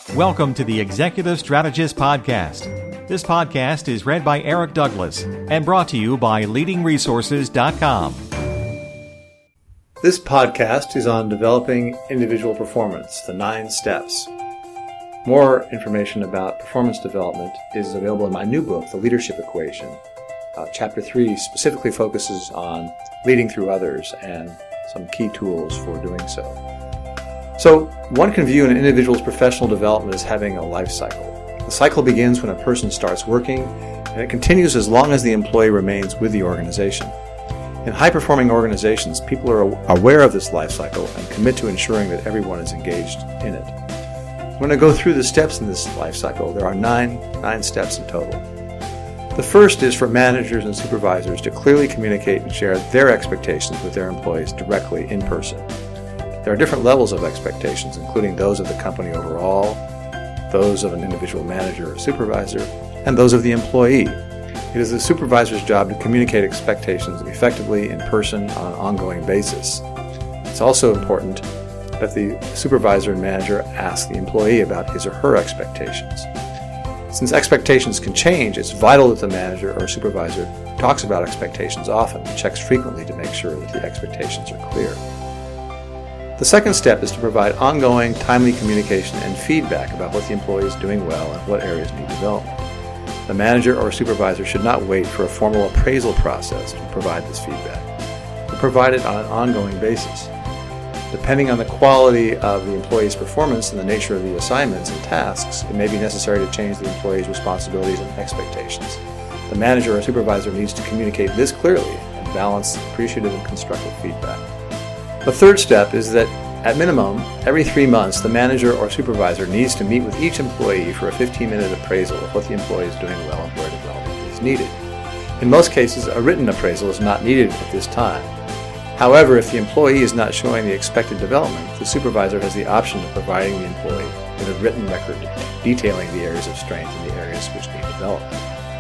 Welcome to the Executive Strategist Podcast. This podcast is read by Eric Douglas and brought to you by leadingresources.com. This podcast is on developing individual performance, the 9 steps. More information about performance development is available in my new book, The Leadership Equation. Chapter 3 specifically focuses on leading through others and some key tools for doing so. So, one can view an individual's professional development as having a life cycle. The cycle begins when a person starts working, and it continues as long as the employee remains with the organization. In high-performing organizations, people are aware of this life cycle and commit to ensuring that everyone is engaged in it. I'm going to go through the steps in this life cycle. There are nine steps in total. The first is for managers and supervisors to clearly communicate and share their expectations with their employees directly in person. There are different levels of expectations, including those of the company overall, those of an individual manager or supervisor, and those of the employee. It is the supervisor's job to communicate expectations effectively in person on an ongoing basis. It's also important that the supervisor and manager ask the employee about his or her expectations. Since expectations can change, it's vital that the manager or supervisor talks about expectations often and checks frequently to make sure that the expectations are clear. The second step is to provide ongoing, timely communication and feedback about what the employee is doing well and what areas need development. The manager or supervisor should not wait for a formal appraisal process to provide this feedback, but provide it on an ongoing basis. Depending on the quality of the employee's performance and the nature of the assignments and tasks, it may be necessary to change the employee's responsibilities and expectations. The manager or supervisor needs to communicate this clearly and balance appreciative and constructive feedback. The third step is that, at minimum, every 3 months, the manager or supervisor needs to meet with each employee for a 15-minute appraisal of what the employee is doing well and where development is needed. In most cases, a written appraisal is not needed at this time. However, if the employee is not showing the expected development, the supervisor has the option of providing the employee with a written record detailing the areas of strength and the areas which need development.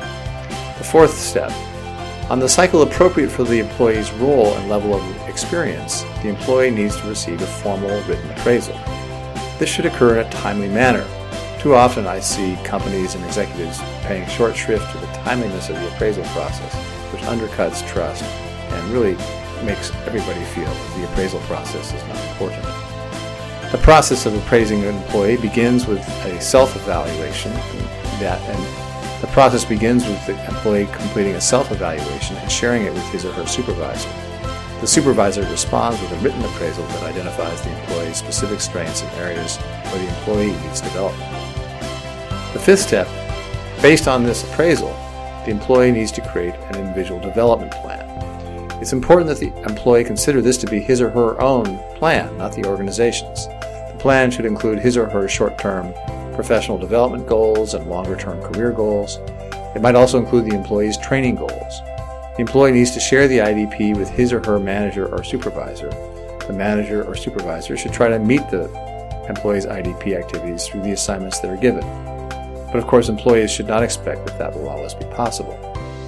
The fourth step. On the cycle appropriate for the employee's role and level of experience, the employee needs to receive a formal written appraisal. This should occur in a timely manner. Too often I see companies and executives paying short shrift to the timeliness of the appraisal process, which undercuts trust and really makes everybody feel that the appraisal process is not important. The process of appraising an employee begins with a self-evaluation, and the process begins with the employee completing a self-evaluation and sharing it with his or her supervisor. The supervisor responds with a written appraisal that identifies the employee's specific strengths and areas where the employee needs development. The fifth step, based on this appraisal, the employee needs to create an individual development plan. It's important that the employee consider this to be his or her own plan, not the organization's. The plan should include his or her short-term professional development goals and longer-term career goals. It might also include the employee's training goals. The employee needs to share the IDP with his or her manager or supervisor. The manager or supervisor should try to meet the employee's IDP activities through the assignments that are given. But of course, employees should not expect that that will always be possible.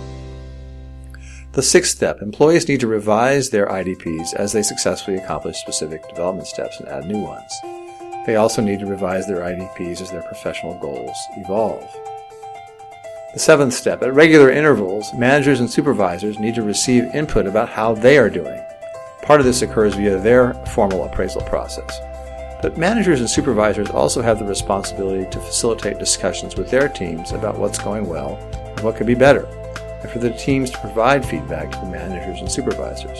The sixth step, employees need to revise their IDPs as they successfully accomplish specific development steps and add new ones. They also need to revise their IDPs as their professional goals evolve. The seventh step, at regular intervals, managers and supervisors need to receive input about how they are doing. Part of this occurs via their formal appraisal process. But managers and supervisors also have the responsibility to facilitate discussions with their teams about what's going well and what could be better, and for the teams to provide feedback to the managers and supervisors.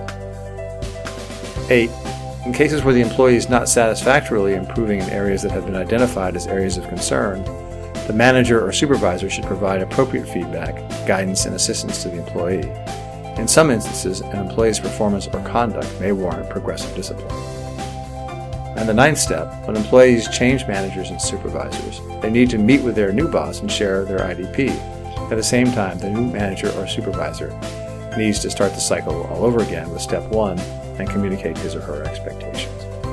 8. In cases where the employee is not satisfactorily improving in areas that have been identified as areas of concern, the manager or supervisor should provide appropriate feedback, guidance, and assistance to the employee. In some instances, an employee's performance or conduct may warrant progressive discipline. And the ninth step, when employees change managers and supervisors, they need to meet with their new boss and share their IDP. At the same time, the new manager or supervisor needs to start the cycle all over again with step 1 and communicate his or her expectations.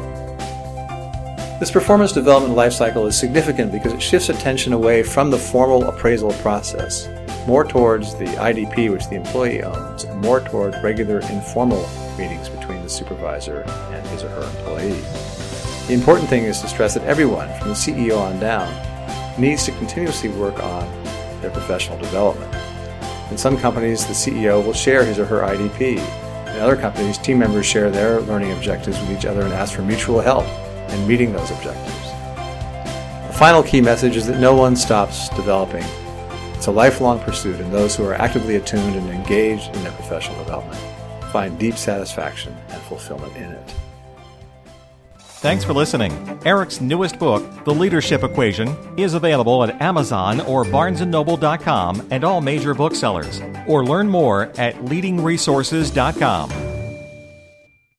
This performance development life cycle is significant because it shifts attention away from the formal appraisal process, more towards the IDP which the employee owns, and more toward regular informal meetings between the supervisor and his or her employee. The important thing is to stress that everyone, from the CEO on down, needs to continuously work on their professional development. In some companies, the CEO will share his or her IDP. In other companies, team members share their learning objectives with each other and ask for mutual help in meeting those objectives. The final key message is that no one stops developing. It's a lifelong pursuit, and those who are actively attuned and engaged in their professional development find deep satisfaction and fulfillment in it. Thanks for listening. Eric's newest book, The Leadership Equation, is available at Amazon or BarnesandNoble.com and all major booksellers. Or learn more at leadingresources.com.